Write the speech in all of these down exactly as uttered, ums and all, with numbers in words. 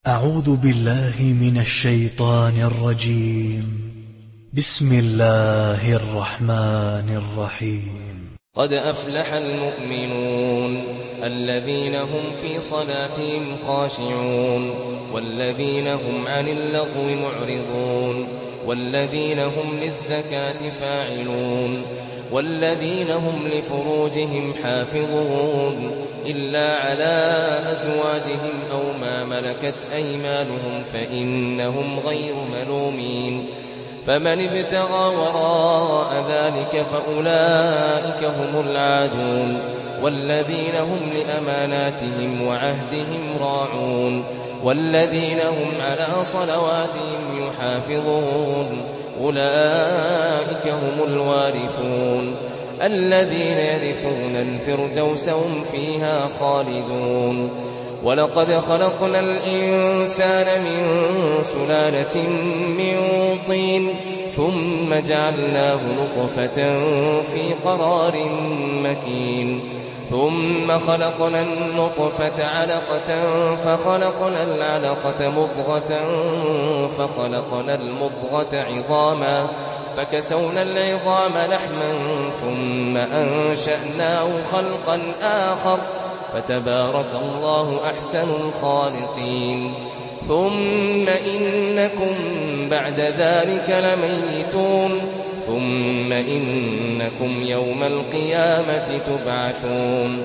أعوذ بالله من الشيطان الرجيم. بسم الله الرحمن الرحيم. قد أفلح المؤمنون الذين هم في صلاتهم خاشعون والذين هم عن اللغو معرضون والذين هم للزكاة فاعلون والذين هم لفروجهم حافظون إلا على أزواجهم أو ما ملكت أيمانهم فإنهم غير ملومين فمن ابتغى وراء ذلك فأولئك هم العادون والذين هم لأماناتهم وعهدهم راعون والذين هم على صلواتهم يحافظون أولئك هم الوارثون الذين يرثون الفردوس هم فيها خالدون. ولقد خلقنا الإنسان من سلالة من طين ثم جعلناه نطفة في قرار مكين ثم خلقنا النطفة علقة فخلقنا العلقة مضغة فخلقنا المضغة عظاما فكسونا العظام لحما ثم أنشأناه خلقا آخر فتبارك الله أحسن الخالقين. ثم إنكم بعد ذلك لميتون ثم إنكم يوم القيامة تبعثون.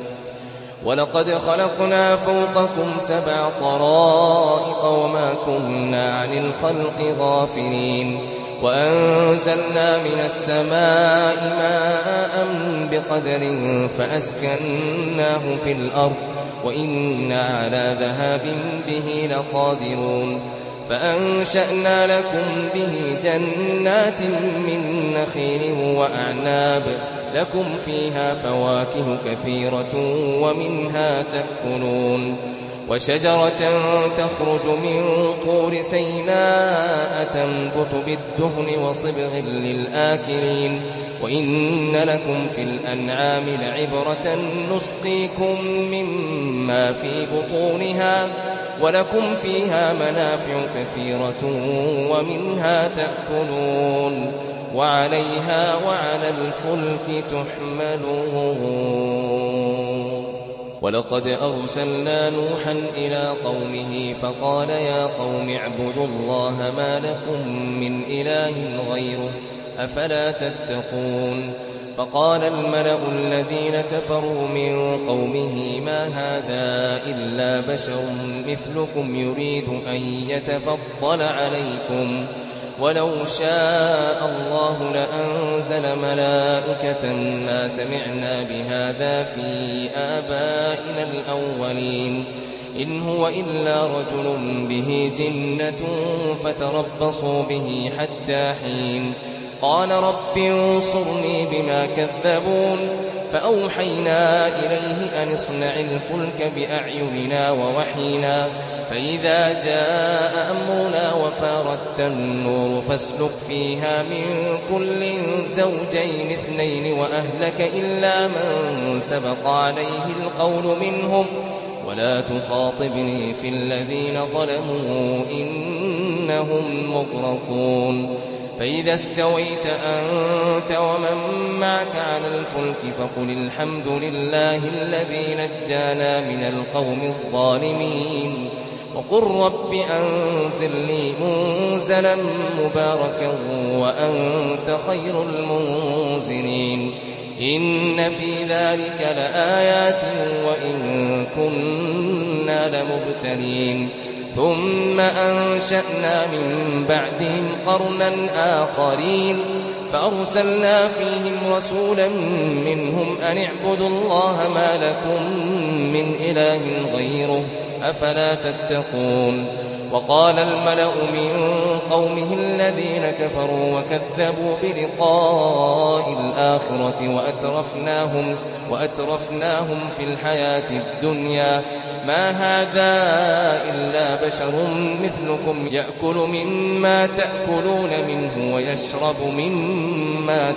ولقد خلقنا فوقكم سبع طرائق وما كنا عن الخلق غافلين وأنزلنا من السماء ماء بقدر فأسكناه في الأرض وإنا على ذهاب به لقادرون فأنشأنا لكم به جنات من نخيل وأعناب لكم فيها فواكه كثيرة ومنها تأكلون وشجرة تخرج من طور سيناء تنبت بالدهن وصبغ للآكلين وإن لكم في الأنعام لعبرة نسقيكم مما في بطونها ولكم فيها منافع كثيرة ومنها تأكلون وعليها وعلى الفلك تحملون. ولقد أرسلنا نوحا إلى قومه فقال يا قوم اعبدوا الله ما لكم من إله غيره أفلا تتقون. فقال الملأ الذين كفروا من قومه ما هذا إلا بشر مثلكم يريد أن يتفضل عليكم ولو شاء الله لأنزل ملائكة ما سمعنا بهذا في آبائنا الأولين إن هو إلا رجل به جنة فتربصوا به حتى حين. قال رب انصرني بما كذبون فأوحينا إليه أن اصنع الفلك بأعيننا ووحينا فإذا جاء أمرنا وفارت النور فاسلك فيها من كل زوجين اثنين وأهلك إلا من سبق عليه القول منهم ولا تخاطبني في الذين ظلموا إنهم مغرقون. فإذا استويت أنت ومن معك على الفلك فقل الحمد لله الذي نجانا من القوم الظالمين وقل رب أنزل لي منزلا مباركا وأنت خير المنزلين. إن في ذلك لآيات وإن كنا لمبتلين. ثم أنشأنا من بعدهم قرنا آخرين فأرسلنا فيهم رسولا منهم أن اعبدوا الله ما لكم من إله غيره أفلا تتقون. وقال الملأ من قومه الذين كفروا وكذبوا بلقاء الآخرة وأترفناهم, وأترفناهم في الحياة الدنيا ما هذا إلا بشر مثلكم يأكل مما تأكلون منه ويشرب مما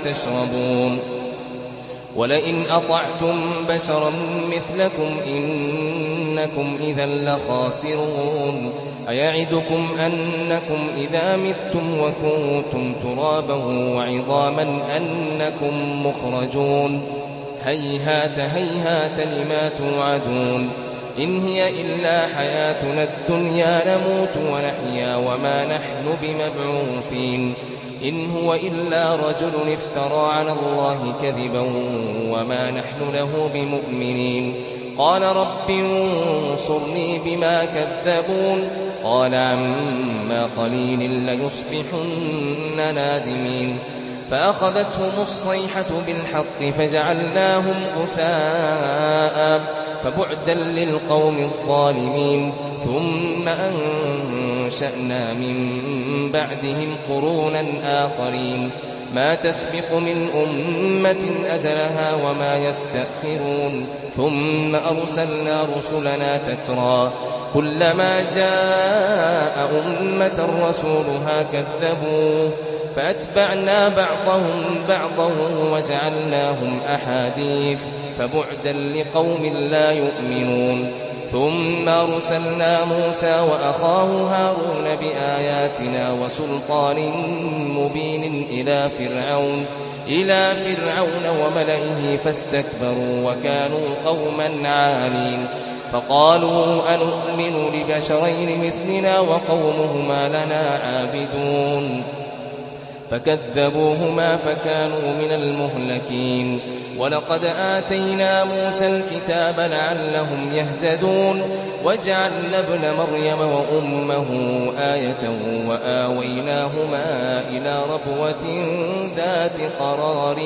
تشربون ولئن أطعتم بشرا مثلكم إن إنكم إذا لخاسرون أيعدكم أنكم إذا متم وكنتم ترابا وعظاما أنكم مخرجون هيهات هيهات لما توعدون إن هي إلا حياتنا الدنيا نموت ونحيا وما نحن بمبعوثين إن هو إلا رجل افترى على الله كذبا وما نحن له بمؤمنين قال رب انصرني بما كذبون قال عما قليل ليصبحن نادمين فأخذتهم الصيحة بالحق فجعلناهم غثاء فبعدا للقوم الظالمين ثم أنشأنا من بعدهم قرونا آخرين ما تسبق من أمة أجلها وما يستأخرون ثم أرسلنا رسلنا تترى كلما جاء أمة رسولها كذبوه فأتبعنا بعضهم بعضا وجعلناهم أحاديث فبعدا لقوم لا يؤمنون ثم أرسلنا موسى وأخاه هارون بآياتنا وسلطان مبين إلى فرعون إلى فرعون وملئه فاستكبروا وكانوا قوما عالين فقالوا أنؤمن لبشرين مثلنا وقومهما لنا عابدون فكذبوهما فكانوا من المهلكين ولقد آتينا موسى الكتاب لعلهم يهتدون وجعلنا ابن مريم وأمه آية وآويناهما إلى ربوة ذات قرار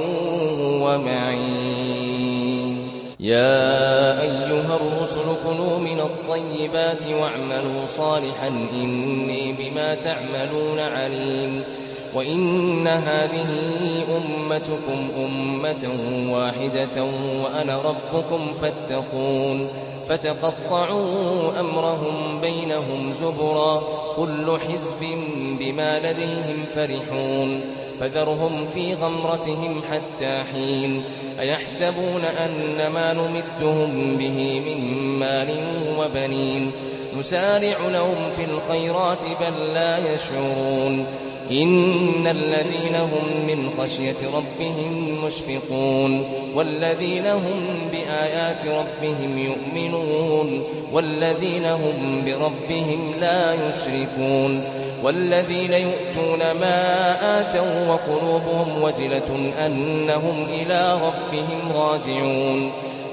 ومعين يا أيها الرسل كلوا من الطيبات واعملوا صالحا إني بما تعملون عليم وإن هذه أمتكم أمة واحدة وأنا ربكم فاتقون فتقطعوا أمرهم بينهم زبرا كل حزب بما لديهم فرحون فذرهم في غمرتهم حتى حين أيحسبون أن ما نمدهم به من مال وبنين نسارع لهم في الخيرات بل لا يشعرون إن الذين هم من خشية ربهم مشفقون والذين هم بآيات ربهم يؤمنون والذين هم بربهم لا يشركون والذين يؤتون ما آتوا وقلوبهم وجلة أنهم إلى ربهم راجعون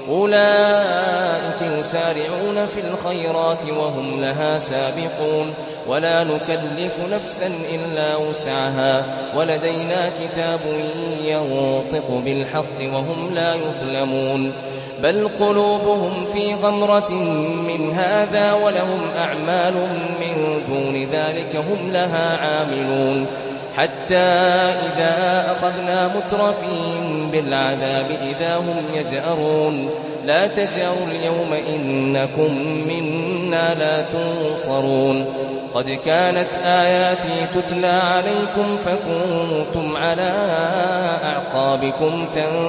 أولئك يسارعون في الخيرات وهم لها سابقون ولا نكلف نفسا إلا وسعها ولدينا كتاب ينطق بالحق وهم لا يظلمون بل قلوبهم في غمرة من هذا ولهم أعمال من دون ذلك هم لها عاملون حتى إذا أخذنا مترفين بالعذاب إذا هم يجأرون لا تجأروا اليوم إنكم منا لا تنصرون قد كانت آياتي تتلى عليكم فكنتم على أعقابكم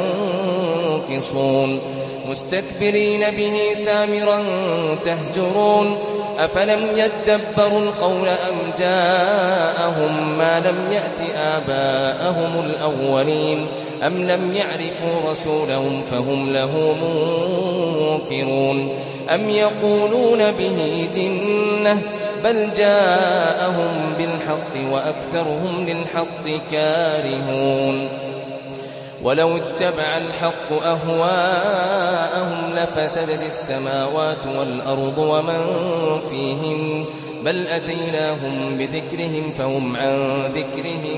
تنكصون مستكبرين به سامرا تهجرون أفلم يدبروا القول أم جاءهم ما لم يأت آباءهم الأولين أم لم يعرفوا رسولهم فهم له منكرون أم يقولون به جنة بل جاءهم بالحق وأكثرهم للحق كارهون ولو اتبع الحق أهواءهم لفسدت السماوات والأرض ومن فيهن بل أتيناهم بذكرهم فهم عن ذكرهم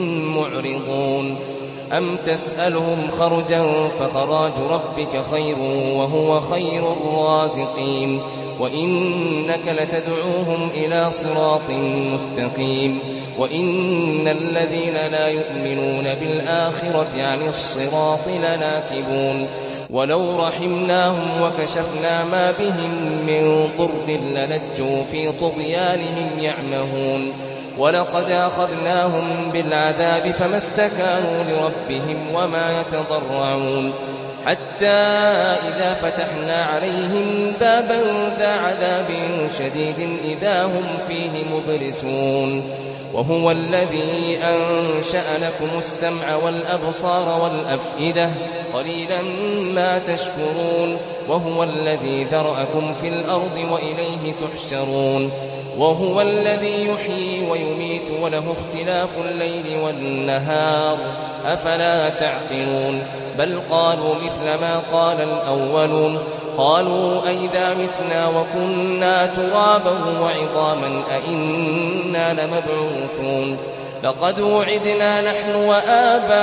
معرضون أم تسألهم خرجا فخراج ربك خير وهو خير الرازقين وإنك لتدعوهم إلى صراط مستقيم وإن الذين لا يؤمنون بالآخرة عن الصراط لناكبون ولو رحمناهم وكشفنا ما بهم من ضر للجوا في طغيانهم يعمهون ولقد أخذناهم بالعذاب فما استكانوا لربهم وما يتضرعون حتى إذا فتحنا عليهم بابا ذا عذاب شديد إذا هم فيه مبلسون وهو الذي أنشأ لكم السمع والأبصار والأفئدة قليلا ما تشكرون وهو الذي ذرأكم في الأرض وإليه تحشرون وهو الذي يحيي ويميت وله اختلاف الليل والنهار أفلا تعقلون بل قالوا مثل ما قال الأولون قالوا أئذا متنا وكنا ترابا وعظاما أئنا لمبعوثون لقد وعدنا نحن وآباؤنا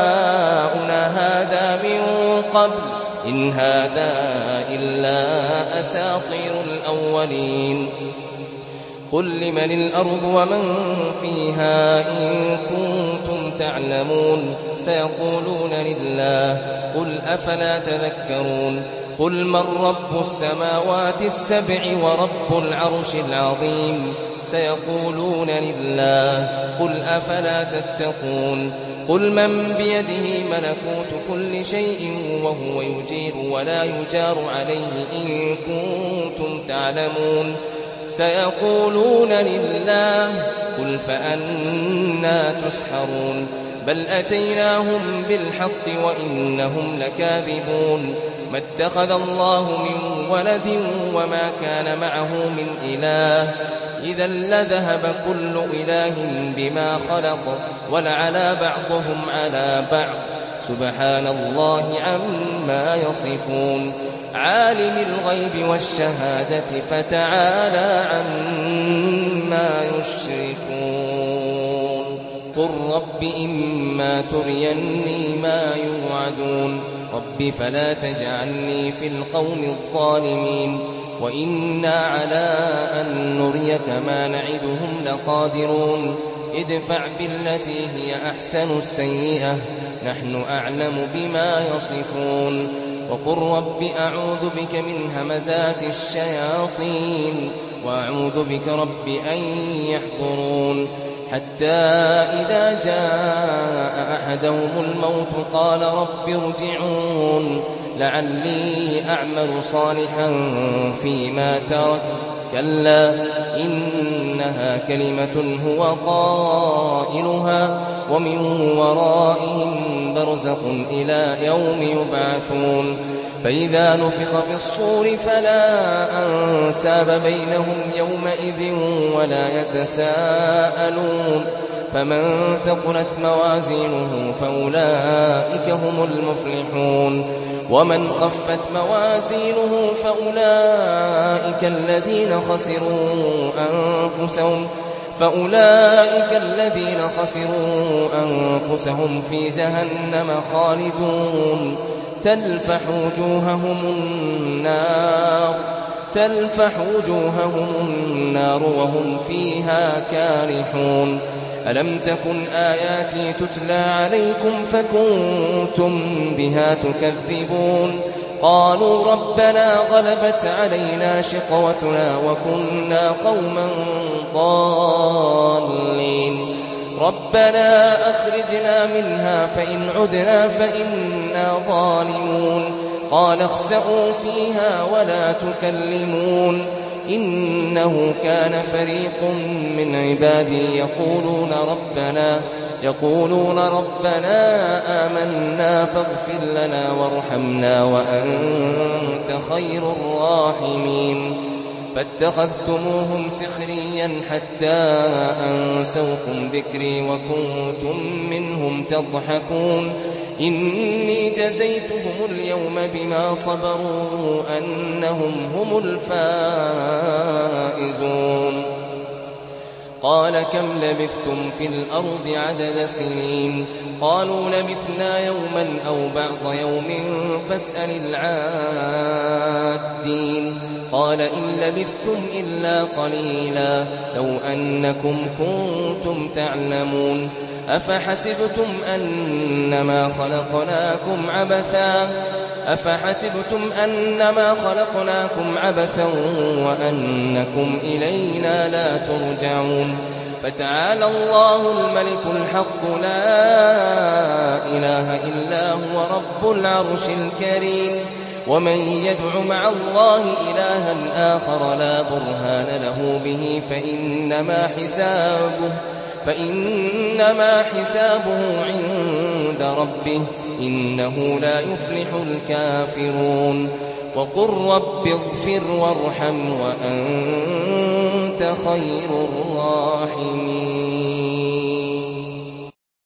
هذا من قبل إن هذا إلا أساطير الأولين قل لمن الأرض ومن فيها إن كنتم تعلمون سيقولون لله قل أفلا تذكرون قل من رب السماوات السبع ورب العرش العظيم سيقولون لله قل أفلا تتقون قل من بيده ملكوت كل شيء وهو يجير ولا يجار عليه إن كنتم تعلمون سيقولون لله قل فأنى تسحرون بل أتيناهم بالحق وإنهم لكاذبون ما اتخذ الله من ولد وما كان معه من إله إذا لذهب كل إله بما خلق ولعلى بعضهم على بعض سبحان الله عما يصفون عالم الغيب والشهادة فتعالى عما يشركون قل رب إما تريني ما يوعدون رب فلا تجعلني في القوم الظالمين وإنا على أن نريك ما نعدهم لقادرون ادفع بالتي هي أحسن السيئة نحن أعلم بما يصفون وقل رب أعوذ بك من همزات الشياطين وأعوذ بك رب أن يحضرون حتى إذا جاء أحدهم الموت قال رب ارجعون لعلي أعمل صالحا فيما تركت كلا إنها كلمة هو قائلها ومن ورائهم برزخ إلى يوم يبعثون فإذا نفخ في الصور فلا أنساب بينهم يومئذ ولا يتساءلون فمن ثقلت موازينه فأولئك هم المفلحون ومن خفت موازينه فأولئك الذين خسروا أنفسهم فأولئك الذين خسروا أنفسهم في جهنم خالدون تلفح وجوههم النار تلفح وجوههم النار وهم فيها كارحون ألم تكن آياتي تتلى عليكم فكنتم بها تكذبون قالوا ربنا غلبت علينا شقوتنا وكنا قوما ضالين ربنا أخرجنا منها فإن عدنا فإنا ظالمون قال اخسئوا فيها ولا تكلمون إنه كان فريق من عبادي يقولون ربنا يقولون ربنا آمنا فاغفر لنا وارحمنا وأنت خير الراحمين فاتخذتموهم سخريا حتى أنسوكم ذكري وكنتم منهم تضحكون إني جزيتهم اليوم بما صبروا أنهم هم الفائزون قال كم لبثتم في الأرض عدد سنين قالوا لبثنا يوما أو بعض يوم فاسأل العادين قال إن لبثتم إلا قليلا لو أنكم كنتم تعلمون أفحسبتم أنما خلقناكم عبثا أفحسبتم أنما خلقناكم عبثا وأنكم إلينا لا ترجعون فتعالى الله الملك الحق لا إله إلا هو رب العرش الكريم ومن يدع مع الله إلها آخر لا برهان له به فإنما حسابه فإنما حسابه عند ربه إنه لا يفلح الكافرون وقل رب اغفر وارحم وأنت خير الراحمين